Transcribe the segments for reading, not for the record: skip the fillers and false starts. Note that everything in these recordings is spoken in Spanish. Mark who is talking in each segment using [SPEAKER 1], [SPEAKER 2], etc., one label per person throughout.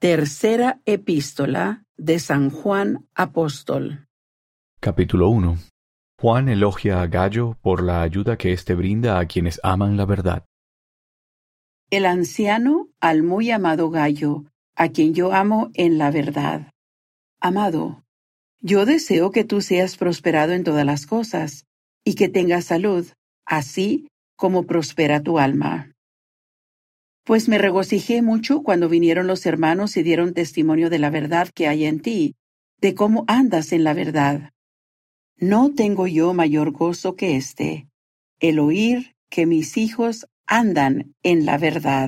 [SPEAKER 1] Tercera epístola de San Juan Apóstol.
[SPEAKER 2] Capítulo 1. Juan elogia a Gayo por la ayuda que éste brinda a quienes aman la verdad.
[SPEAKER 1] El anciano al muy amado Gayo, a quien yo amo en la verdad. Amado, yo deseo que tú seas prosperado en todas las cosas, y que tengas salud, así como prospera tu alma. Pues me regocijé mucho cuando vinieron los hermanos y dieron testimonio de la verdad que hay en ti, de cómo andas en la verdad. No tengo yo mayor gozo que este, el oír que mis hijos andan en la verdad.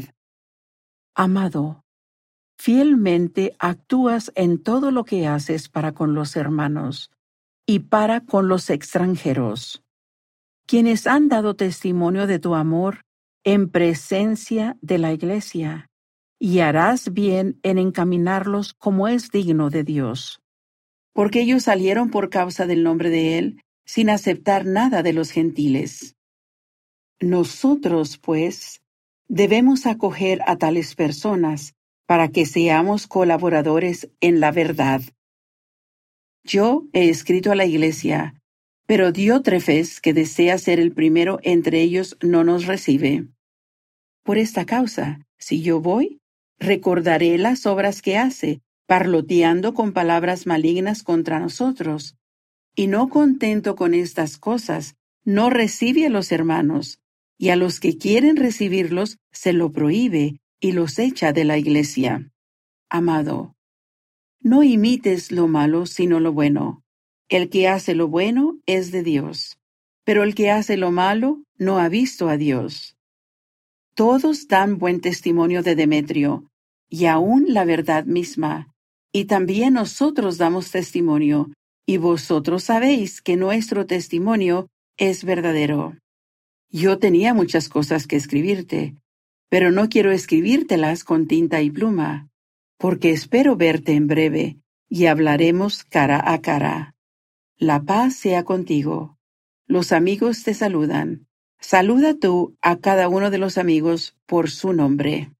[SPEAKER 1] Amado, fielmente actúas en todo lo que haces para con los hermanos y para con los extranjeros, quienes han dado testimonio de tu amor en presencia de la Iglesia, y harás bien en encaminarlos como es digno de Dios. Porque ellos salieron por causa del nombre de Él, sin aceptar nada de los gentiles. Nosotros, pues, debemos acoger a tales personas para que seamos colaboradores en la verdad. Yo he escrito a la Iglesia, pero Diótrefes, que desea ser el primero entre ellos, no nos recibe. Por esta causa, si yo voy, recordaré las obras que hace, parloteando con palabras malignas contra nosotros. Y no contento con estas cosas, no recibe a los hermanos, y a los que quieren recibirlos se lo prohíbe y los echa de la Iglesia. Amado, no imites lo malo, sino lo bueno. El que hace lo bueno es de Dios, pero el que hace lo malo no ha visto a Dios. Todos dan buen testimonio de Demetrio, y aun la verdad misma, y también nosotros damos testimonio, y vosotros sabéis que nuestro testimonio es verdadero. Yo tenía muchas cosas que escribirte, pero no quiero escribírtelas con tinta y pluma, porque espero verte en breve, y hablaremos cara a cara. La paz sea contigo. Los amigos te saludan. Saluda tú a cada uno de los amigos por su nombre.